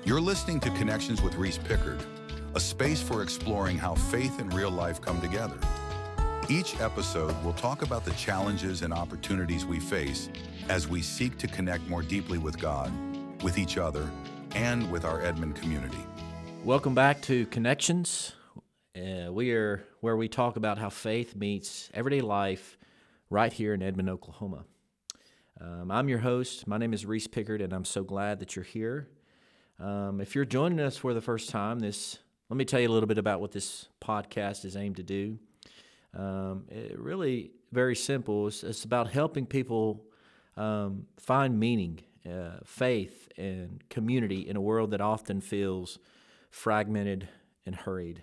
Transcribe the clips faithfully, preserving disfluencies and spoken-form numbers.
You're listening to Connections with Reese Pickard, a space for exploring how faith and real life come together. Each episode will talk about the challenges and opportunities we face as we seek to connect more deeply with God, with each other, and with our Edmond community. Welcome back to Connections. Uh, we are where we talk about how faith meets everyday life right here in Edmond, Oklahoma. Um, I'm your host. My name is Reese Pickard, and I'm so glad that you're here. Um, if you're joining us for the first time, this let me tell you a little bit about what this podcast is aimed to do. Um, it really very simple. It's, it's about helping people um, find meaning, uh, faith, and community in a world that often feels fragmented and hurried.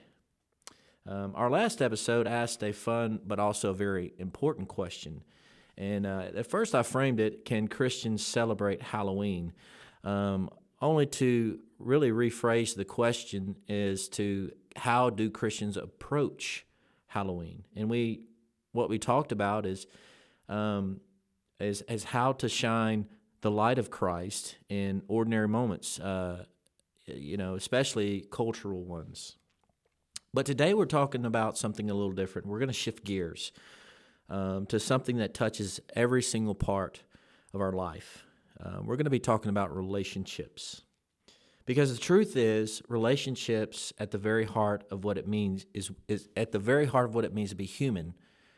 Um, our last episode asked a fun but also a very important question. And uh, at first I framed it, can Christians celebrate Halloween? Um, only to really rephrase the question as to how do Christians approach Halloween? And we, what we talked about is, um, is, is how to shine the light of Christ in ordinary moments, uh, you know, especially cultural ones. But today we're talking about something a little different. We're going to shift gears um, to something that touches every single part of our life. Uh, we're going to be talking about relationships. Because the truth is, relationships at the very heart of what it means is, is at the very heart of what it means to be human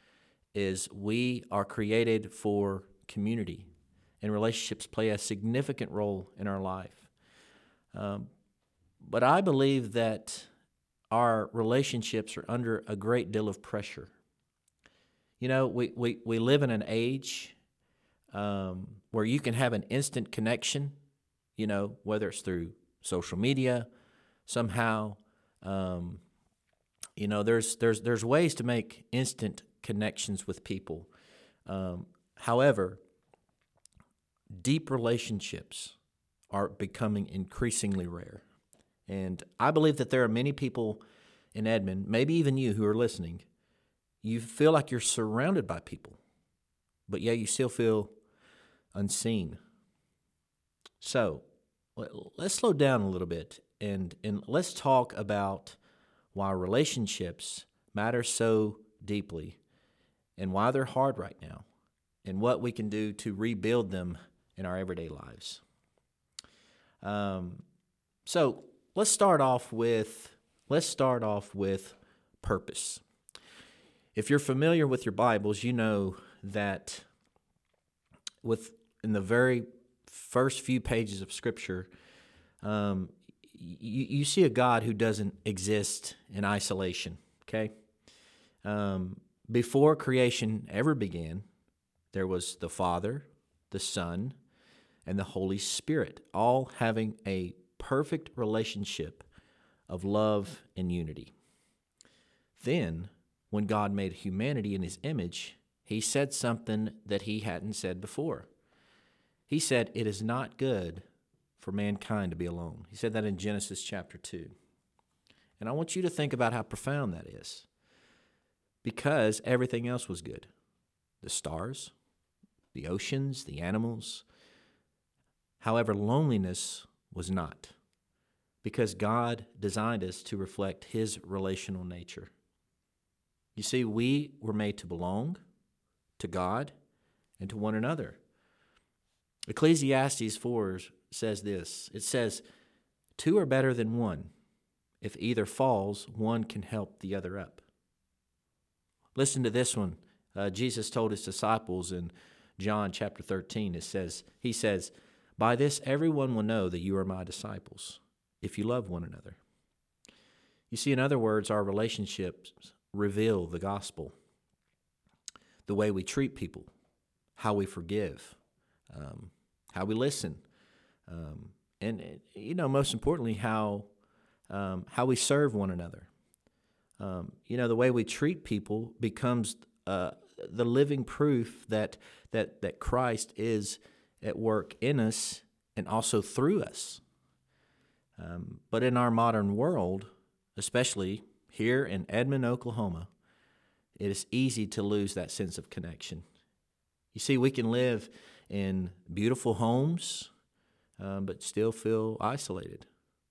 is we are created for community, and relationships play a significant role in our life. Um, but I believe that our relationships are under a great deal of pressure. You know, we, we, we live in an age um, where you can have an instant connection, you know, whether it's through social media, somehow, um, you know, there's there's there's ways to make instant connections with people. Um, however, deep relationships are becoming increasingly rare. And I believe that there are many people in Edmond, maybe even you who are listening, you feel like you're surrounded by people, but yet you still feel unseen. So let's slow down a little bit and, and let's talk about why relationships matter so deeply and why they're hard right now and what we can do to rebuild them in our everyday lives. Um, so let's start off with let's start off with purpose. If you're familiar with your Bibles, you know that with in the very first few pages of Scripture, um, you, you see a God who doesn't exist in isolation, okay? Um, before creation ever began, there was the Father, the Son, and the Holy Spirit, all having a perfect relationship of love and unity. Then, when God made humanity in His image, He said something that He hadn't said before. He said, it is not good for mankind to be alone. He said that in Genesis chapter two. And I want you to think about how profound that is. Because everything else was good. The stars, the oceans, the animals. However, loneliness was not. Because God designed us to reflect His relational nature. You see, we were made to belong to God and to one another. Ecclesiastes four says this. It says, two are better than one. If either falls, one can help the other up. Listen to this one. Uh, Jesus told His disciples in John chapter thirteen, it says, He says, by this everyone will know that you are my disciples, if you love one another. You see, in other words, our relationships reveal the gospel. The way we treat people, how we forgive, um, how we listen, um, and, you know, most importantly, how um, how we serve one another. Um, you know, the way we treat people becomes uh, the living proof that that that Christ is at work in us and also through us. Um, but in our modern world, especially here in Edmond, Oklahoma, it is easy to lose that sense of connection. You see, we can live in beautiful homes, um, but still feel isolated.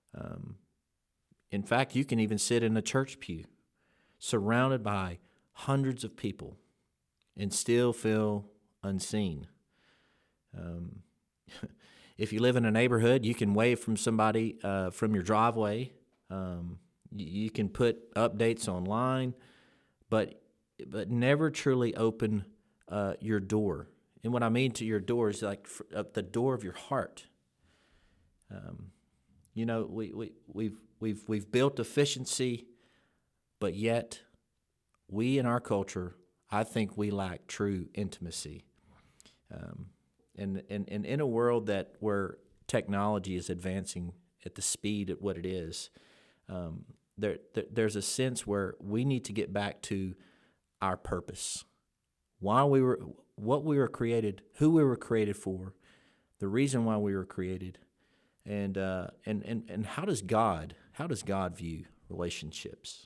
Um, in fact, you can even sit in a church pew surrounded by hundreds of people and still feel unseen. Um, if you live in a neighborhood, you can wave from somebody uh, from your driveway. Um, you, you can put updates online, but but never truly open uh, your door. And what I mean to your door is like for, uh, the door of your heart. Um, you know, we, we we've we've we've built efficiency, but yet we in our culture, I think we lack true intimacy. Um, and, and, and in a world that where technology is advancing at the speed at what it is, um, there, there there's a sense where we need to get back to our purpose, why we were, what we were created, who we were created for, the reason why we were created, and uh, and and and how does God how does God view relationships?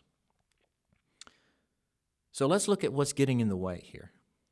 So let's look at what's getting in the way here.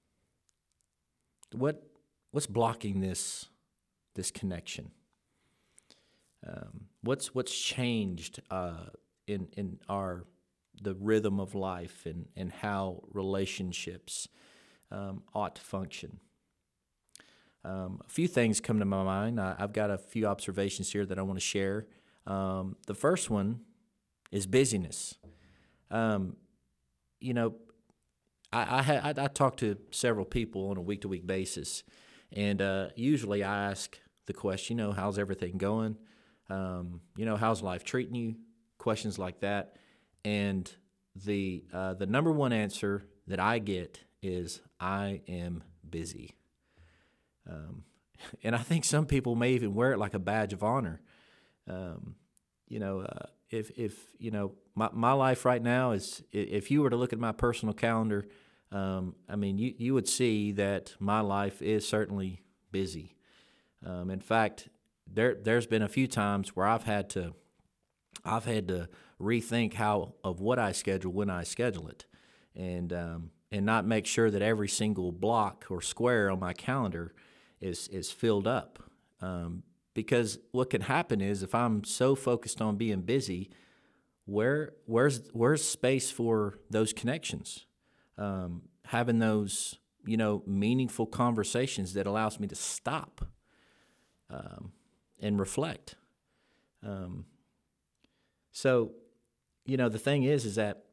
What what's blocking this this connection? Um, what's what's changed uh, in in our the rhythm of life and and how relationships um, ought to function? Um, a few things come to my mind. I, I've got a few observations here that I want to share. Um, the first one is busyness. Um, you know, I I, ha- I I talk to several people on a week-to-week basis, and uh, usually I ask the question, you know, how's everything going? Um, you know, how's life treating you? Questions like that, and the uh, the number one answer that I get is, I am busy. Um, and I think some people may even wear it like a badge of honor. Um, you know, uh, if if you know my my life right now is, if you were to look at my personal calendar, um, I mean, you you would see that my life is certainly busy. Um, in fact, there there's been a few times where I've had to I've had to rethink how of what I schedule when I schedule it, and um, and not make sure that every single block or square on my calendar is is filled up. Um, because what can happen is, if I'm so focused on being busy, where where's where's space for those connections, um, having those you know meaningful conversations that allows me to stop um, and reflect. Um, so, you know, the thing is, is that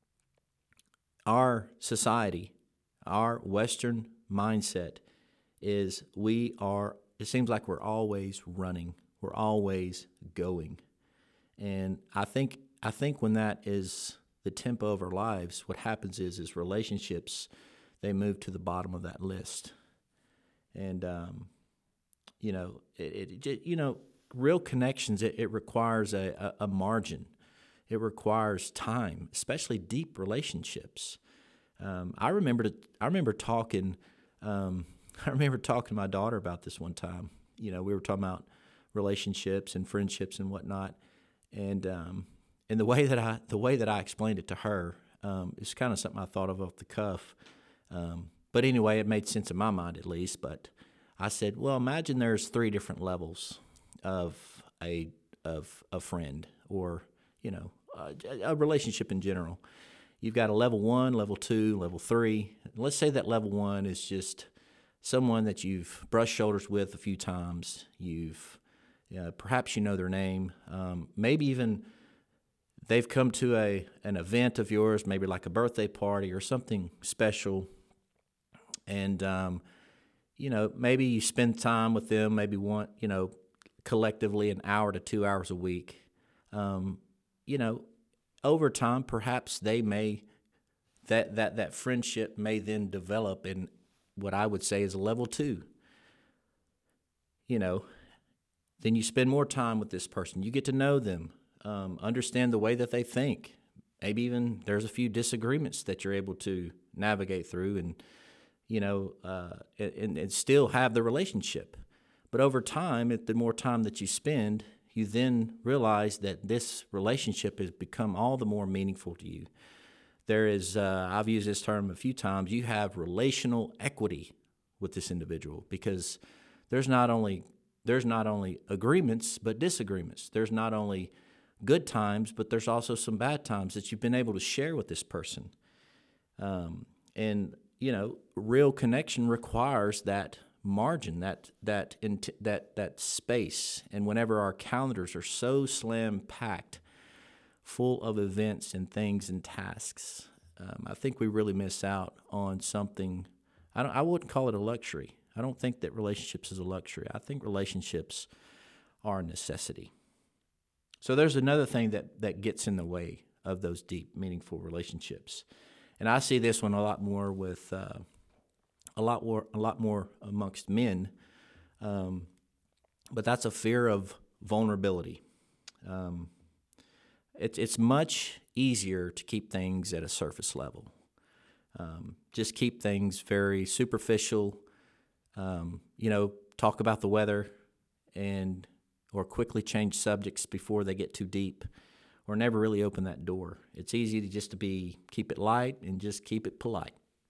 our society, our Western mindset is we are, it seems like we're always running. We're always going. And I think, I think when that is the tempo of our lives, what happens is, is relationships, they move to the bottom of that list. And, um, you know, it, it, you know, real connections, it, it requires a, a, a margin. It requires time, especially deep relationships. Um, I remember to, I remember talking, um, I remember talking to my daughter about this one time. You know, we were talking about relationships and friendships and whatnot, and um, and the way that I the way that I explained it to her um, is kind of something I thought of off the cuff. Um, but anyway, it made sense in my mind at least. But I said, well, imagine there's three different levels of a of a friend, or you know, a, a relationship in general. You've got a level one, level two, level three. And let's say that level one is just someone that you've brushed shoulders with a few times. You've uh, perhaps you know their name. Um, maybe even they've come to a an event of yours, maybe like a birthday party or something special. And um, you know, maybe you spend time with them. Maybe one, you know, collectively an hour to two hours a week. Um, you know, over time, perhaps they may that that that friendship may then develop in what I would say is a level two. You know, then you spend more time with this person. You get to know them, um, understand the way that they think. Maybe even there's a few disagreements that you're able to navigate through, and you know, uh, and, and still have the relationship. But over time, the more time that you spend, you then realize that this relationship has become all the more meaningful to you. There is, uh, I've used this term a few times, you have relational equity with this individual, because there's not only there's not only agreements, but disagreements. There's not only good times, but there's also some bad times that you've been able to share with this person. Um, and, you know, real connection requires that margin, that that int- that that space. And whenever our calendars are so slam packed, full of events and things and tasks, um, I think we really miss out on something. I don't. I wouldn't call it a luxury. I don't think that relationships is a luxury. I think relationships are a necessity. So there's another thing that that gets in the way of those deep, meaningful relationships, and I see this one a lot more with. Uh, A lot more, a lot more amongst men, um, but that's a fear of vulnerability. Um, it's it's much easier to keep things at a surface level. Um, just keep things very superficial. Um, you know, talk about the weather, and or quickly change subjects before they get too deep, or never really open that door. It's easy to just to be keep it light and just keep it polite.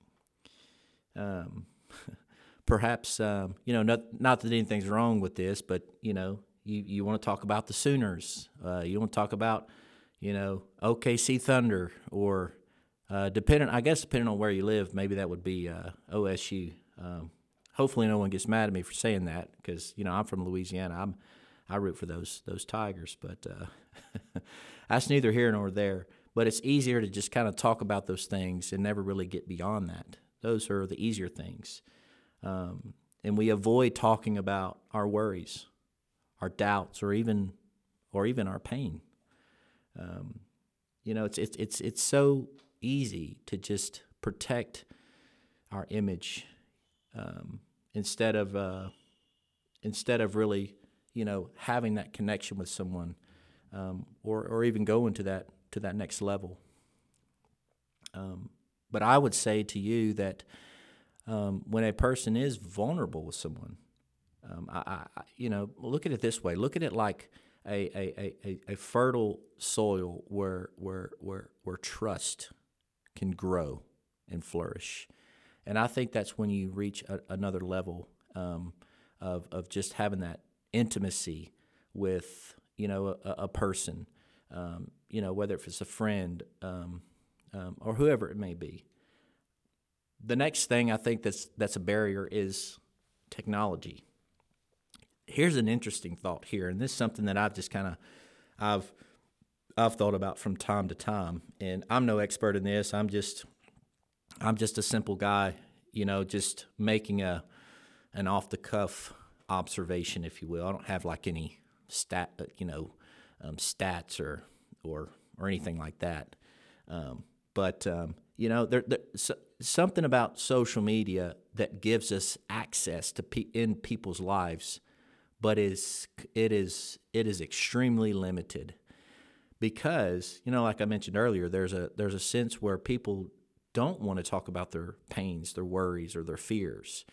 Um, perhaps, um, you know, not, not that anything's wrong with this, but, you know, you, you want to talk about the Sooners. Uh, you want to talk about, you know, O K C Thunder, or uh, depending, I guess, depending on where you live, maybe that would be uh, O S U. Um, hopefully no one gets mad at me for saying that, because, you know, I'm from Louisiana. I'm, I root for those, those Tigers, but uh, that's neither here nor there. But it's easier to just kind of talk about those things and never really get beyond that. Those are the easier things. Um, and we avoid talking about our worries, our doubts, or even or even our pain. Um, you know, it's it's it's it's so easy to just protect our image, um, instead of uh, instead of really, you know, having that connection with someone, um, or or even going to that to that next level. Um, But I would say to you that um, when a person is vulnerable with someone, um, I, I, you know, look at it this way. Look at it like a a, a, a fertile soil where where where where trust can grow and flourish. And I think that's when you reach a, another level, um, of of just having that intimacy with, you know, a, a person, um, you know, whether if it's a friend, um, um, or whoever it may be. The next thing I think that's that's a barrier is technology. Here's an interesting thought here, and this is something that I've just kind of I've I've thought about from time to time. And I'm no expert in this. I'm just I'm just a simple guy, you know, just making a an off the cuff observation, if you will. I don't have like any stat, you know, um, stats or or or anything like that. Um, but um, you know, there, there so, something about social media that gives us access to pe- in people's lives, but is it is it is extremely limited, because, you know, like I mentioned earlier, there's a there's a sense where people don't want to talk about their pains, their worries, or their fears.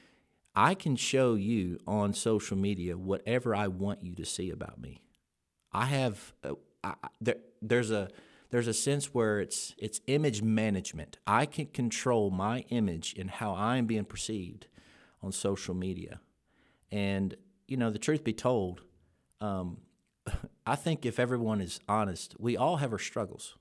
I can show you on social media whatever I want you to see about me. I have uh, I, there, there's a there's a sense where it's it's image management. I can control my image and how I'm being perceived on social media. And, you know, the truth be told, um, I think if everyone is honest, we all have our struggles.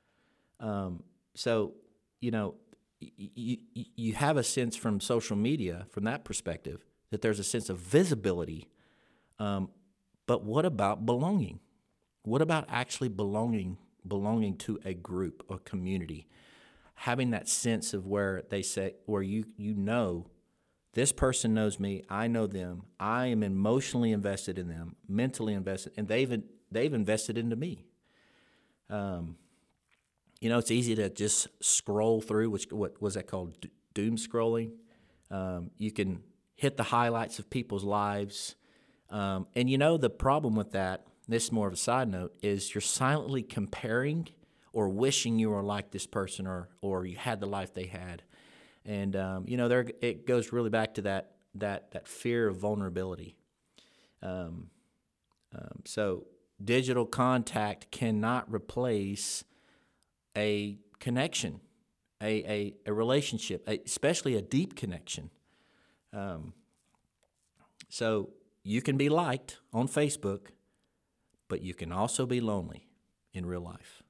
Um, so, you know, you you have a sense from social media, from that perspective, that there's a sense of visibility. Um, but what about belonging? What about actually belonging belonging to a group or community? Having that sense of where they say, where you you know, this person knows me, I know them, I am emotionally invested in them, mentally invested, and they've they've invested into me. Um, you know, it's easy to just scroll through, which what was that called, doom scrolling. Um, you can hit the highlights of people's lives, um, and you know the problem with that. This is more of a side note, is you're silently comparing or wishing you were like this person, or or you had the life they had. And um, you know, there it goes really back to that that that fear of vulnerability. Um, um, so digital contact cannot replace a connection, a a, a relationship, a, especially a deep connection. Um, so you can be liked on Facebook, but you can also be lonely in real life.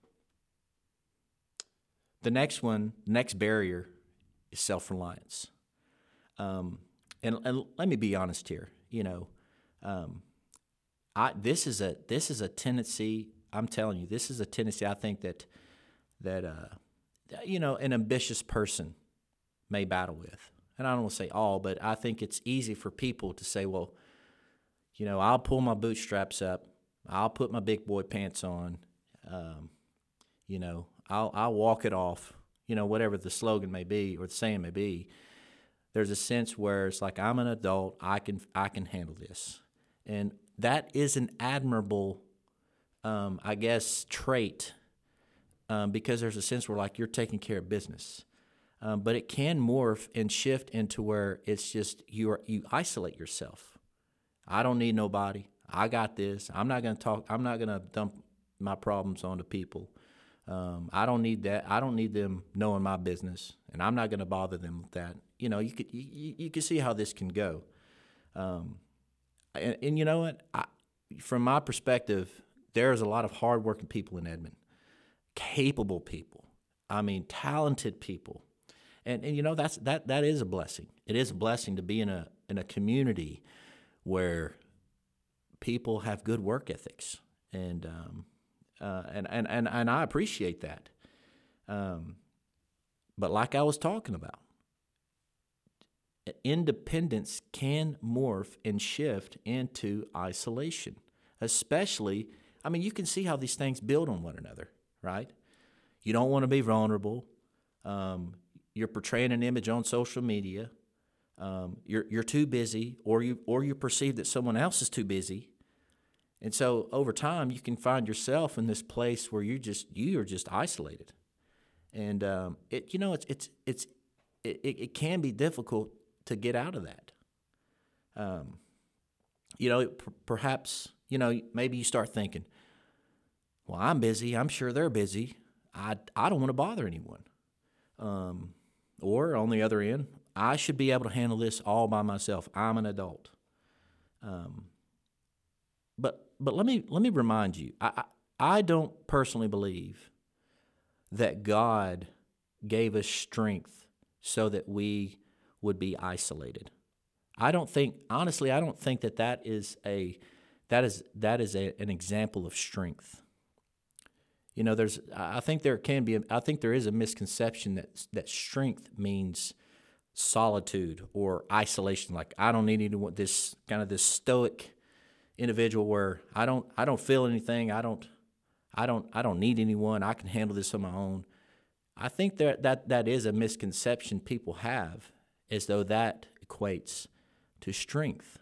The next one, next barrier is self-reliance. Um, and, and let me be honest here. You know, um, I this is a this is a tendency. I'm telling you, this is a tendency. I think that that uh, you know, an ambitious person may battle with. And I don't want to say all, but I think it's easy for people to say, well, you know, I'll pull my bootstraps up, I'll put my big boy pants on, um, you know, I'll I'll walk it off, you know, whatever the slogan may be or the saying may be. There's a sense where it's like, I'm an adult, I can I can handle this. And that is an admirable, um, I guess, trait, um, because there's a sense where like you're taking care of business. Um, but it can morph and shift into where it's just you are, you isolate yourself. I don't need nobody. I got this. I'm not going to talk. I'm not going to dump my problems onto people. Um, I don't need that. I don't need them knowing my business, and I'm not going to bother them with that. You know, you could you, you can see how this can go. Um, and, and you know what? I, from my perspective, there's a lot of hardworking people in Edmond, capable people. I mean, talented people. And and you know that's that that is a blessing. It is a blessing to be in a in a community where people have good work ethics, and um, uh, and, and and and I appreciate that. Um, but like I was talking about, independence can morph and shift into isolation. Especially, I mean, you can see how these things build on one another, right? You don't want to be vulnerable. Um, You're portraying an image on social media. Um, you're you're too busy, or you or you perceive that someone else is too busy, and so over time you can find yourself in this place where you just you are just isolated, and um, it you know it's it's it's it, it can be difficult to get out of that. Um, you know, p- perhaps you know maybe you start thinking, well, I'm busy. I'm sure they're busy. I I don't want to bother anyone. Um, Or on the other end, I should be able to handle this all by myself. I'm an adult. Um, but but let me let me remind you, I, I I don't personally believe that God gave us strength so that we would be isolated. I don't think honestly, I don't think that that is a that is that is a, an example of strength. You know, there's. I think there can be. A, I think there is a misconception that that strength means solitude or isolation. Like I don't need anyone. This kind of this stoic individual where I don't. I don't feel anything. I don't. I don't. I don't need anyone. I can handle this on my own. I think that that that is a misconception people have, as though that equates to strength.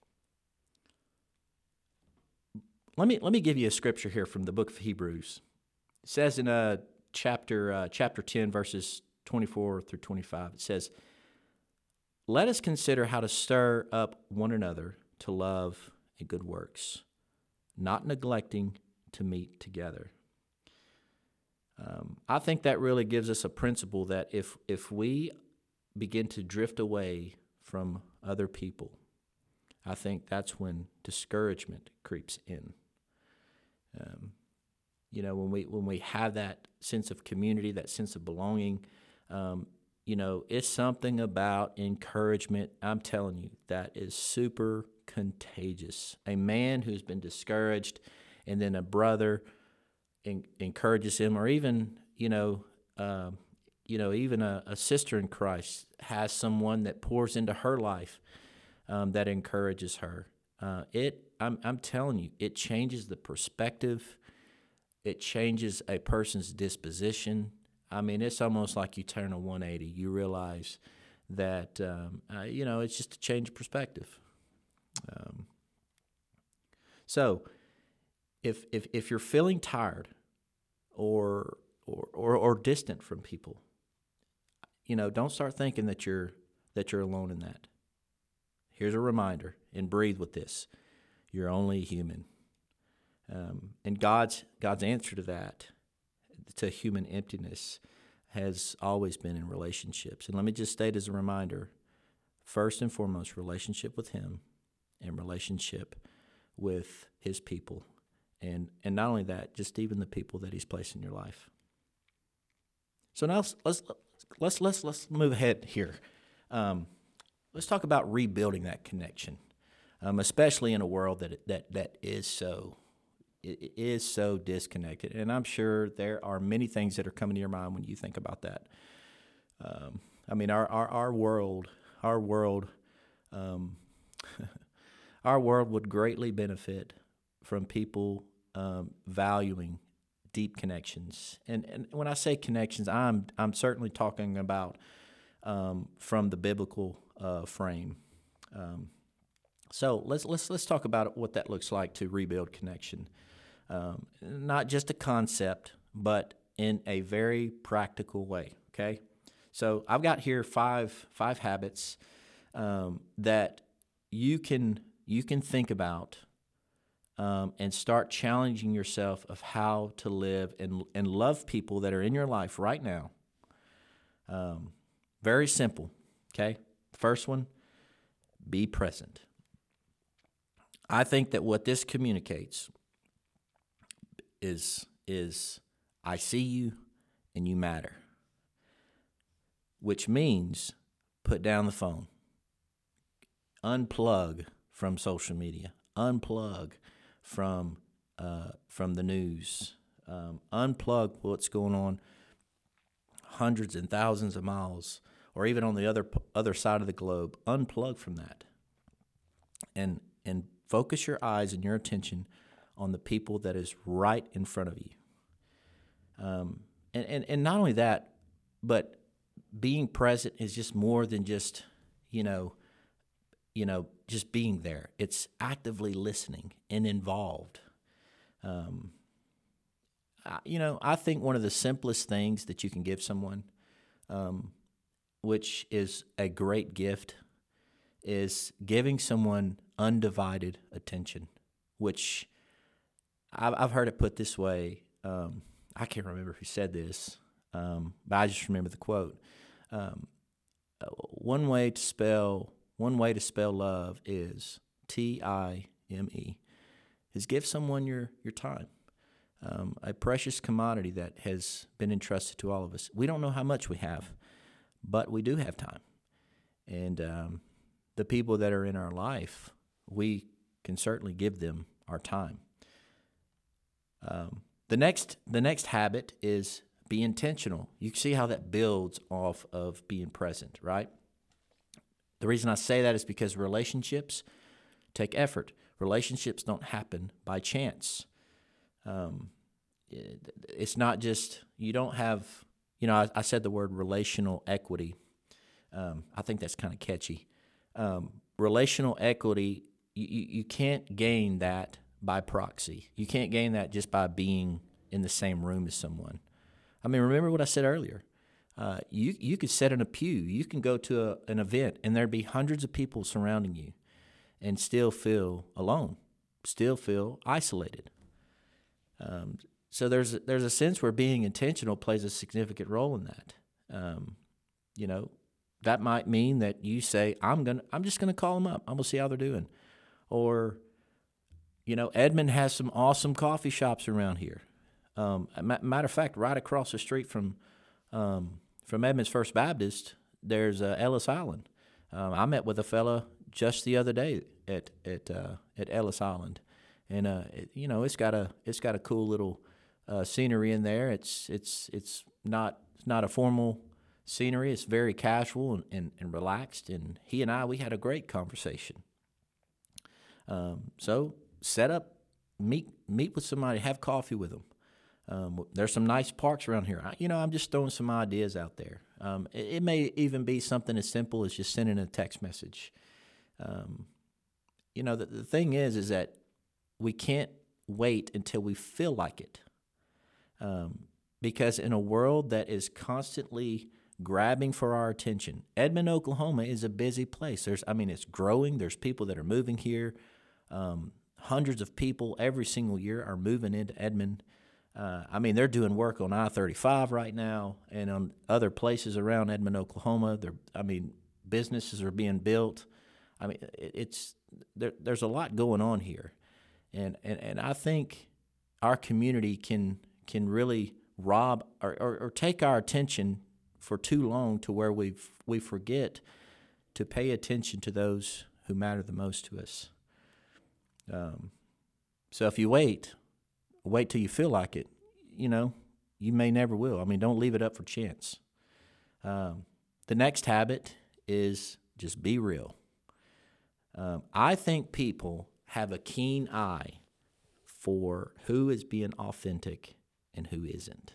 Let me let me give you a scripture here from the book of Hebrews. It says in uh, chapter uh, chapter ten, verses twenty-four through twenty-five, it says, "Let us consider how to stir up one another to love and good works, not neglecting to meet together." Um, I think that really gives us a principle that if if we begin to drift away from other people, I think that's when discouragement creeps in. Um, You know, when we when we have that sense of community, that sense of belonging, um, you know, it's something about encouragement. I'm telling you, that is super contagious. A man who's been discouraged, and then a brother en- encourages him, or even you know, um, you know, even a, a sister in Christ has someone that pours into her life um, that encourages her. Uh, it, I'm I'm telling you, it changes the perspective. It changes a person's disposition. I mean, it's almost like you turn a one eighty. You realize that, um, uh, you know, it's just a change of perspective. Um, so if, if if you're feeling tired or, or or or distant from people, you know, don't start thinking that you're that you're alone in that. Here's a reminder, and breathe with this. You're only human. Um, and God's God's answer to that, to human emptiness, has always been in relationships. And let me just state as a reminder, first and foremost, relationship with Him, and relationship with his people. And and not only that, just even the people that he's placed in your life. So now let's let's let's let's, let's move ahead here. Um, let's talk about rebuilding that connection, um, especially in a world that that that is so it is so disconnected. And I'm sure there are many things that are coming to your mind when you think about that. Um, I mean, our our, our world, our world, um, our world would greatly benefit from people um, valuing deep connections. And and when I say connections, I'm I'm certainly talking about um, from the biblical uh, frame. Um, so let's let's let's talk about what that looks like to rebuild connection. Um, not just a concept, but in a very practical way. Okay, so I've got here five five habits um, that you can you can think about. Um, and start challenging yourself of how to live and and love people that are in your life right now. Um, very simple, okay? First one, be present. I think that what this communicates is, is I see you and you matter, which means put down the phone. Unplug from social media. Unplug from uh, from the news. Um, unplug what's going on hundreds and thousands of miles, or even on the other other side of the globe. Unplug from that, and and focus your eyes and your attention on the people that is right in front of you. Um, and, and and not only that, but being present is just more than just you know. you know, just being there. It's actively listening and involved. Um, I, you know, I think one of the simplest things that you can give someone, um, which is a great gift, is giving someone undivided attention, which I've, I've heard it put this way. Um, I can't remember who said this, um, but I just remember the quote. Um, one way to spell One way to spell love is T I M E, is give someone your, your time, um, a precious commodity that has been entrusted to all of us. We don't know how much we have, but we do have time. And um, the people that are in our life, we can certainly give them our time. Um, the next the next habit is be intentional. You see how that builds off of being present, right? The reason I say that is because relationships take effort. Relationships don't happen by chance. Um, it, it's not just, you don't have, you know, I, I said the word relational equity. Um, I think that's kind of catchy. Um, relational equity, you, you, you can't gain that by proxy. You can't gain that just by being in the same room as someone. I mean, remember what I said earlier. Uh, you you could sit in a pew. You can go to a, an event, and there'd be hundreds of people surrounding you, and still feel alone, still feel isolated. Um, so there's a, there's a sense where being intentional plays a significant role in that. Um, you know, that might mean that you say, "I'm gonna I'm just gonna call them up. I'm gonna see how they're doing," or, you know, Edmond has some awesome coffee shops around here. Um, matter of fact, right across the street from um, from Edmonds First Baptist, there's uh, Ellis Island. Um, I met with a fella just the other day at at uh, at Ellis Island, and uh, it, you know it's got a it's got a cool little uh, scenery in there. It's it's it's not it's not a formal scenery. It's very casual and, and, and relaxed. And he and I we had a great conversation. Um, so set up, meet meet with somebody, have coffee with them. Um, there's some nice parks around here. I, you know, I'm just throwing some ideas out there. Um, it, it may even be something as simple as just sending a text message. Um, you know, the, the thing is, is that we can't wait until we feel like it. Um, because in a world that is constantly grabbing for our attention, Edmond, Oklahoma is a busy place. There's, I mean, it's growing. There's people that are moving here. Um, hundreds of people every single year are moving into Edmond. Uh, I mean, they're doing work on I thirty-five right now and on other places around Edmond, Oklahoma. They're, I mean, businesses are being built. I mean, it, it's there, there's a lot going on here, and, and, and I think our community can can really rob or, or, or take our attention for too long to where we we forget to pay attention to those who matter the most to us. Um, so if you wait, wait till you feel like it, you know, you may never will. I mean, don't leave it up for chance. Um, the next habit is just be real. Um, I think people have a keen eye for who is being authentic and who isn't.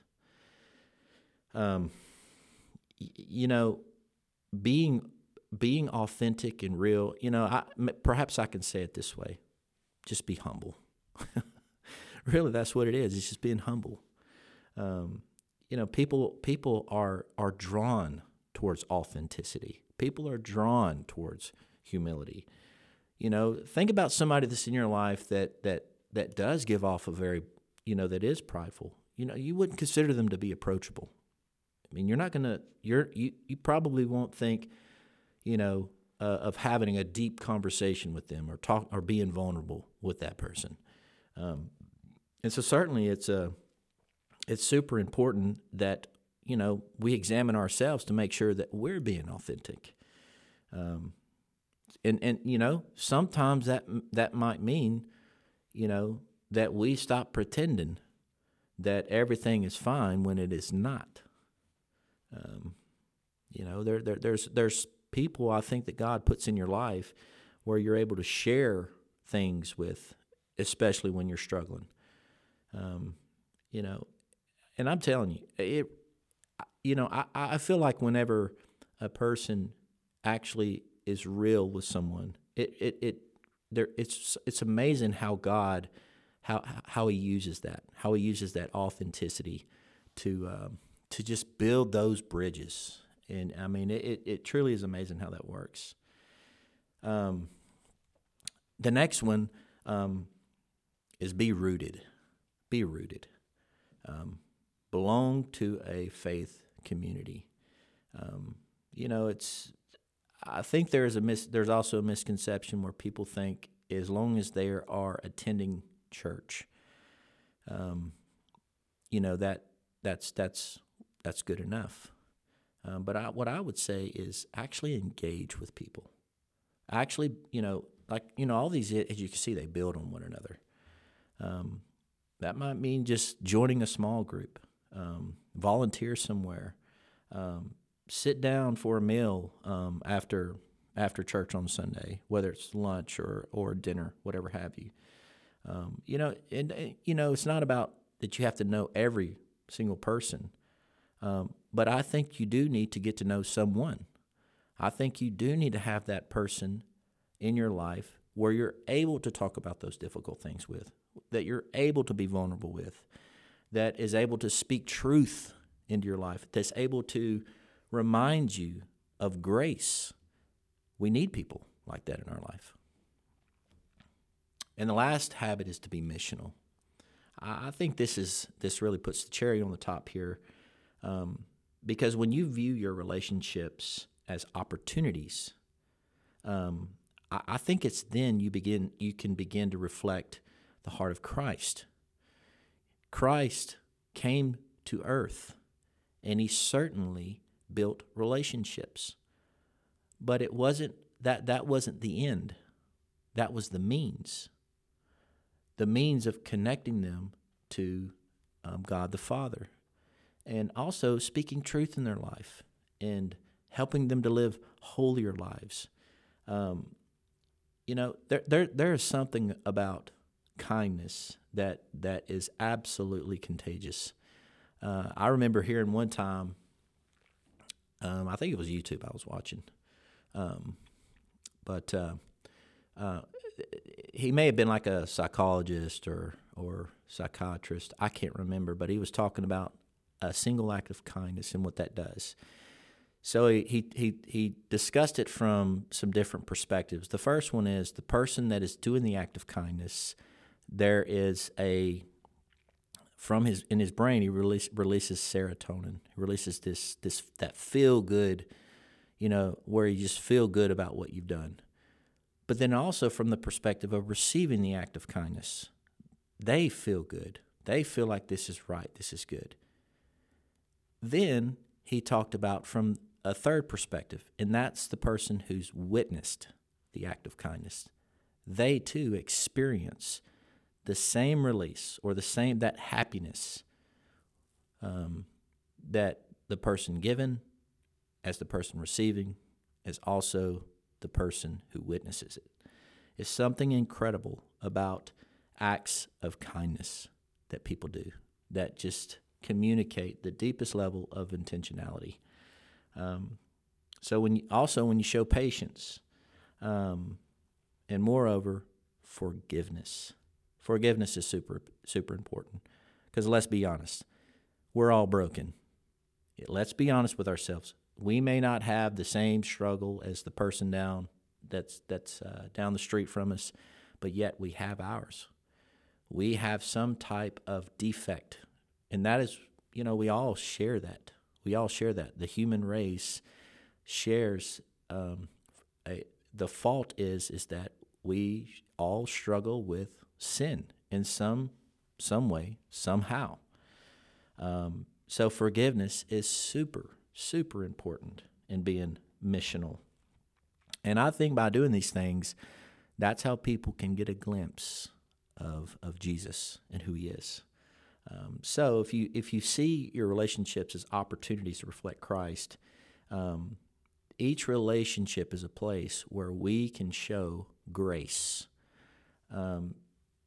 Um, y- you know, being being authentic and real. You know, I, perhaps I can say it this way: just be humble. Really, that's what it is. It's just being humble. Um, you know, people people are are drawn towards authenticity. People are drawn towards humility. You know, think about somebody that's in your life that that that does give off a very, you know, that is prideful. You know, you wouldn't consider them to be approachable. I mean, you're not gonna. You're you you probably won't think, you know, uh, of having a deep conversation with them or talk or being vulnerable with that person. Um, and so certainly it's a. It's super important that, you know, we examine ourselves to make sure that we're being authentic. Um, and, and, you know, sometimes that that might mean, you know, that we stop pretending that everything is fine when it is not. Um, you know, there, there there's there's people I think that God puts in your life where you're able to share things with, especially when you're struggling. Um, you know, And I'm telling you, it. You know, I, I feel like whenever a person actually is real with someone, it it it there it's it's amazing how God, how how He uses that, how He uses that authenticity to um, to just build those bridges. And I mean, it, it it truly is amazing how that works. Um, the next one um, is be rooted, be rooted. Um, belong to a faith community. Um, you know, it's. I think there's a mis, there's also a misconception where people think as long as they are attending church, um, you know that that's that's that's good enough. Um, but I, what I would say is actually engage with people. Actually, you know, like you know, all these as you can see, they build on one another. Um, that might mean just joining a small group. Um, volunteer somewhere, um, sit down for a meal um, after after church on Sunday, whether it's lunch or, or dinner, whatever have you. Um, you know, and, and you know, it's not about that you have to know every single person, um, but I think you do need to get to know someone. I think you do need to have that person in your life where you're able to talk about those difficult things with, that you're able to be vulnerable with, that is able to speak truth into your life, that's able to remind you of grace. We need people like that in our life. And the last habit is to be missional. I think this is this really puts the cherry on the top here, um, because when you view your relationships as opportunities, um, I, I think it's then you begin you can begin to reflect the heart of Christ. Christ came to earth, and He certainly built relationships. But it wasn't that that wasn't the end. That was the means. The means of connecting them to um, God the Father, and also speaking truth in their life and helping them to live holier lives. Um, you know, there there there is something about kindness that that is absolutely contagious. Uh, I remember hearing one time, um, I think it was YouTube I was watching, um, but uh, uh, he may have been like a psychologist or or psychiatrist. I can't remember, but he was talking about a single act of kindness and what that does. So he, he he he discussed it from some different perspectives. The first one is the person that is doing the act of kindness, there is a, from his, in his brain, he release, releases serotonin. He releases this, this, that feel good, you know, where you just feel good about what you've done. but then also from the perspective of receiving the act of kindness. They feel good. They feel like this is right, this is good. Then he talked about from a third perspective, and that's the person who's witnessed the act of kindness. They too experience the same release or the same, that happiness um, that the person given as the person receiving is also the person who witnesses it. It's something incredible about acts of kindness that people do that just communicate the deepest level of intentionality. Um, so when you, also when you show patience, um, and moreover, forgiveness. Forgiveness is super super important because let's be honest, we're all broken. Let's be honest with ourselves. We may not have the same struggle as the person down that's that's uh, down the street from us, but yet we have ours. We have some type of defect, and that is, you know, we all share that. We all share that. The human race shares. Um, a, the fault is is that we all struggle with sin in some some way, somehow. Um, so forgiveness is super, super important in being missional. And I think by doing these things, that's how people can get a glimpse of of Jesus and who he is. Um, so if you if you see your relationships as opportunities to reflect Christ, um, each relationship is a place where we can show grace. Um,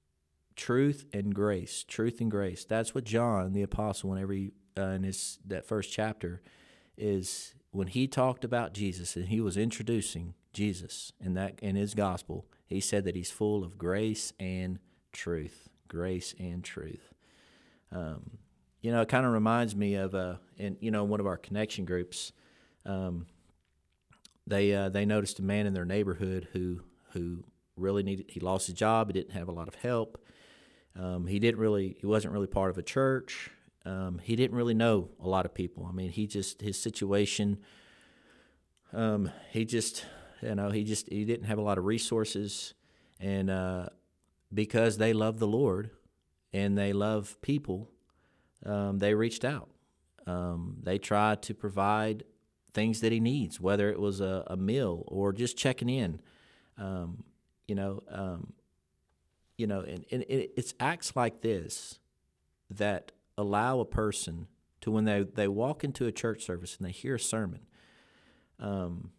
truth and grace, truth and grace. That's what John, the apostle, whenever he, uh, in his that first chapter, is when he talked about Jesus and he was introducing Jesus in that in his gospel. He said that he's full of grace and truth, grace and truth. Um, you know, it kind of reminds me of uh, in you know one of our connection groups. Um, they uh, they noticed a man in their neighborhood who who really needed. He lost his job. He didn't have a lot of help. Um, he didn't really. He wasn't really part of a church. Um, he didn't really know a lot of people. I mean, he just his situation. Um, he just you know he just he didn't have a lot of resources, and uh, because they love the Lord and they love people, um, they reached out. Um, they tried to provide things that he needs, whether it was a, a meal or just checking in. Um, you know, um, you know, and, and it, it's acts like this that allow a person to, when they, they walk into a church service and they hear a sermon, um,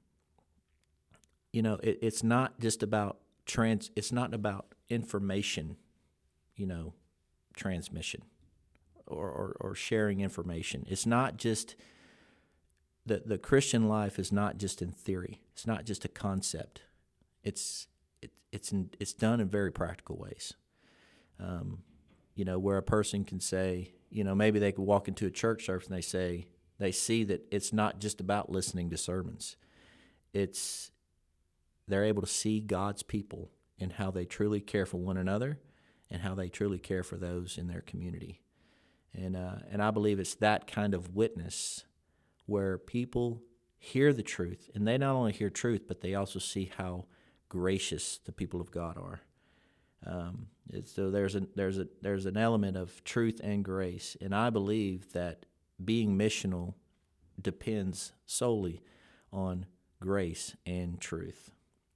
you know, it, it's not just about trans. It's not about information, you know, transmission or, or, or sharing information. It's not just the the Christian life is not just in theory. It's not just a concept. It's it, it's in, it's done in very practical ways. Um, you know, where a person can say, you know, maybe they could walk into a church service and they say they see that it's not just about listening to sermons. It's they're able to see God's people and how they truly care for one another and how they truly care for those in their community. And uh, and I believe it's that kind of witness where people hear the truth, and they not only hear truth, but they also see how gracious the people of God are. Um, so there's a there's a there's an element of truth and grace, and I believe that being missional depends solely on grace and truth.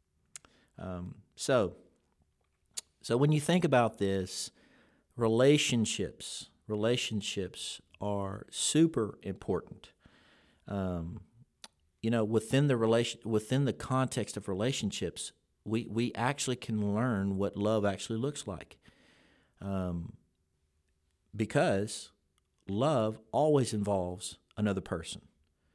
Um, so. So when you think about this, relationships, relationships are super important. Um, you know, within the relation, within the context of relationships, we we actually can learn what love actually looks like. Um, because love always involves another person.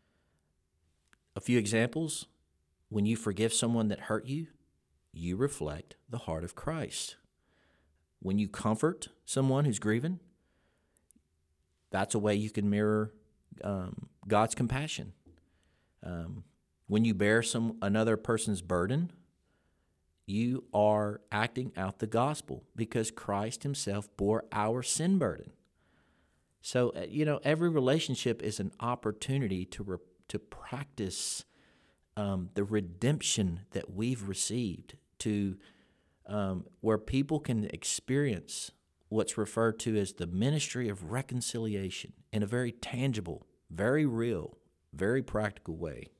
A few examples: when you forgive someone that hurt you, you reflect the heart of Christ. When you comfort someone who's grieving, that's a way you can mirror um, God's compassion. Um, when you bear some another person's burden, you are acting out the gospel because Christ himself bore our sin burden. So, you know, every relationship is an opportunity to re- to practice um, the redemption that we've received, to um, where people can experience what's referred to as the ministry of reconciliation in a very tangible, very real, very practical way.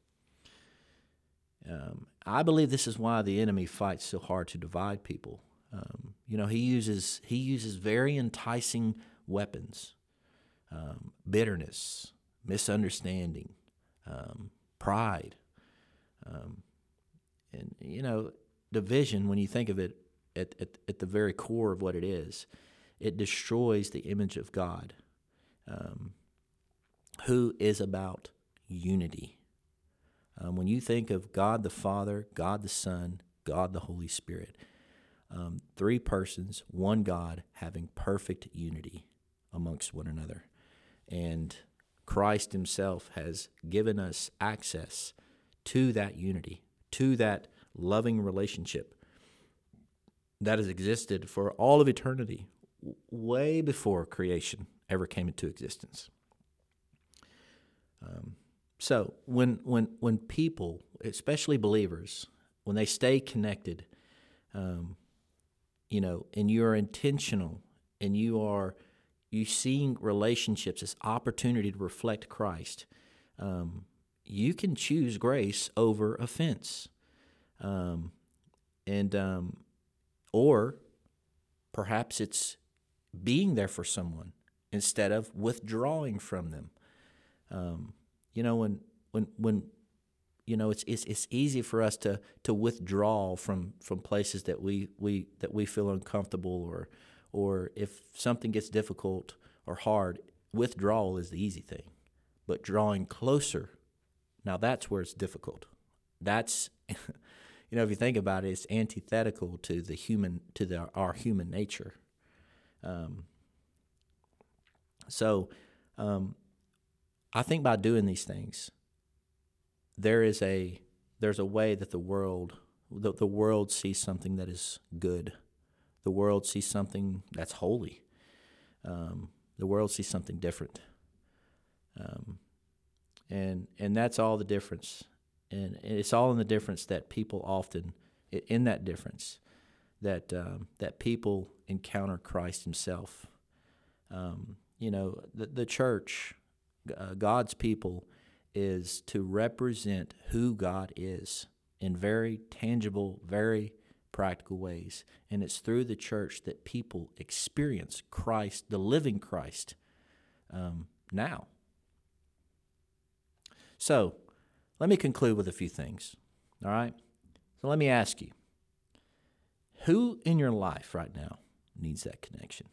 Um, I believe this is why the enemy fights so hard to divide people. Um, you know, he uses he uses very enticing weapons: um, bitterness, misunderstanding, um, pride, um, and you know, division. When you think of it at, at at the very core of what it is, it destroys the image of God, um, who is about unity. Um, when you think of God the Father, God the Son, God the Holy Spirit, um, three persons, one God, having perfect unity amongst one another. And Christ himself has given us access to that unity, to that loving relationship that has existed for all of eternity, w- way before creation ever came into existence. Um, So when when when people, especially believers, when they stay connected, um, you know, and you're intentional, and you are you seeing relationships as opportunity to reflect Christ, um, you can choose grace over offense, um, and um, or perhaps it's being there for someone instead of withdrawing from them. Um, You know, when when when you know, it's it's it's easy for us to to withdraw from from places that we we that we feel uncomfortable, or or if something gets difficult or hard, withdrawal is the easy thing. But drawing closer, now that's where it's difficult. That's you know, if you think about it, it's antithetical to the human to the our human nature. Um, so. Um, I think by doing these things, there is a there's a way that the world the, the world sees something that is good. The world sees something that's holy. Um, the world sees something different, um, and and that's all the difference. And it's all in the difference that people often in that difference that um, that people encounter Christ Himself. Um, you know, the the church. Uh, God's people is to represent who God is in very tangible, very practical ways. And it's through the church that people experience Christ, the living Christ, um, now. So let me conclude with a few things, all right? So let me ask you, who in your life right now needs that connection?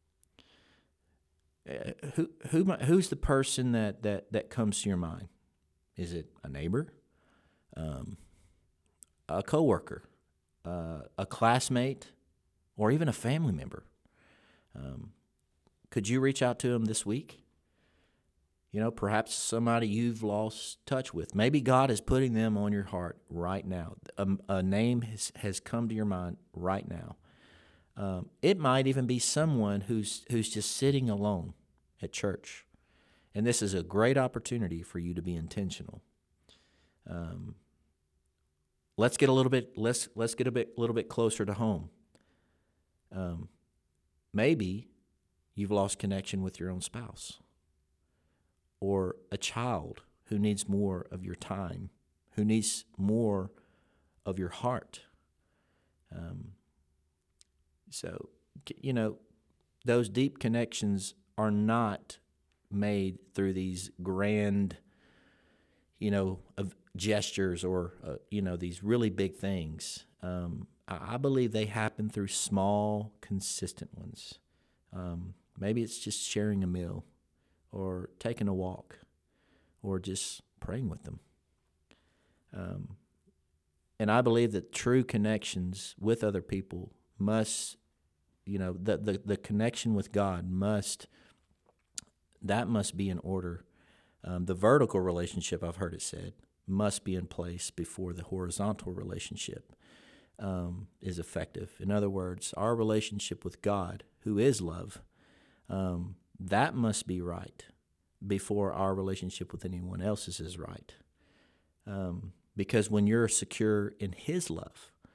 Uh, who who who's the person that, that, that comes to your mind? Is it a neighbor, um, a coworker, uh, a classmate, or even a family member? Um, could you reach out to them this week? You know, perhaps somebody you've lost touch with. Maybe God is putting them on your heart right now. A, a name has, has come to your mind right now. Um, it might even be someone who's who's just sitting alone at church, and this is a great opportunity for you to be intentional. Um, let's get a little bit let's let's get a bit little bit closer to home. Um, maybe you've lost connection with your own spouse, or a child who needs more of your time, who needs more of your heart. Um, So, you know, those deep connections are not made through these grand, you know, of gestures or, uh, you know, these really big things. Um, I, I believe they happen through small, consistent ones. Um, maybe it's just sharing a meal or taking a walk or just praying with them. Um, and I believe that true connections with other people must, you know, the, the, the connection with God must, that must be in order. Um, the vertical relationship, I've heard it said, must be in place before the horizontal relationship um, is effective. In other words, our relationship with God, who is love, um, that must be right before our relationship with anyone else's is right. Um, because when you're secure in His love,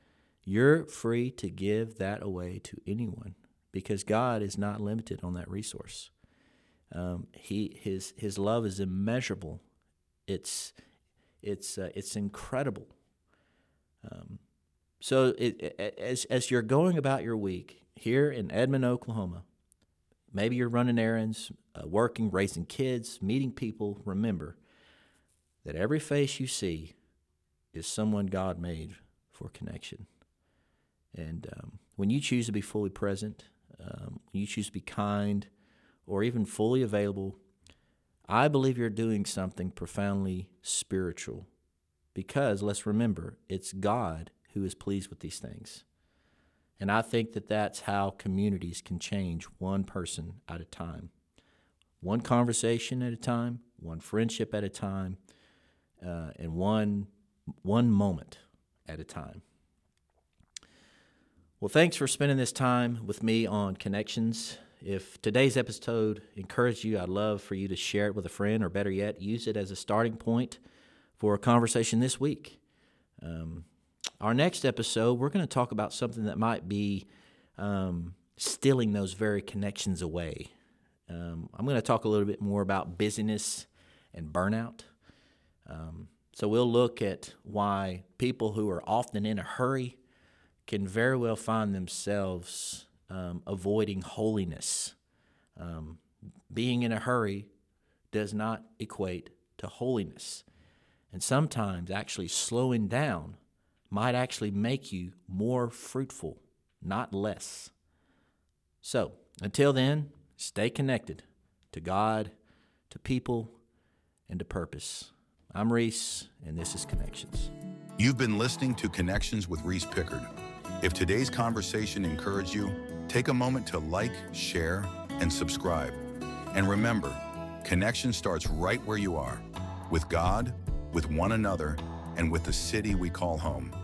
you're free to give that away to anyone because God is not limited on that resource. Um, he his his love is immeasurable. It's it's uh, it's incredible. Um, so it, it, as as you're going about your week here in Edmond, Oklahoma, maybe you're running errands, uh, working, raising kids, meeting people. Remember that every face you see is someone God made for connection. And um, when you choose to be fully present, um, when you choose to be kind, or even fully available, I believe you're doing something profoundly spiritual. Because let's remember, it's God who is pleased with these things. And I think that that's how communities can change one person at a time. One conversation at a time, one friendship at a time, uh, and one one moment at a time. Well, thanks for spending this time with me on Connections. If today's episode encouraged you, I'd love for you to share it with a friend, or better yet, use it as a starting point for a conversation this week. Um, our next episode, we're going to talk about something that might be um, stealing those very connections away. Um, I'm going to talk a little bit more about busyness and burnout. Um, so we'll look at why people who are often in a hurry can very well find themselves um, avoiding holiness. Um, being in a hurry does not equate to holiness. And sometimes actually slowing down might actually make you more fruitful, not less. So until then, stay connected to God, to people, and to purpose. I'm Reese, and this is Connections. You've been listening to Connections with Reese Pickard. If today's conversation encouraged you, take a moment to like, share, and subscribe. And remember, connection starts right where you are, with God, with one another, and with the city we call home.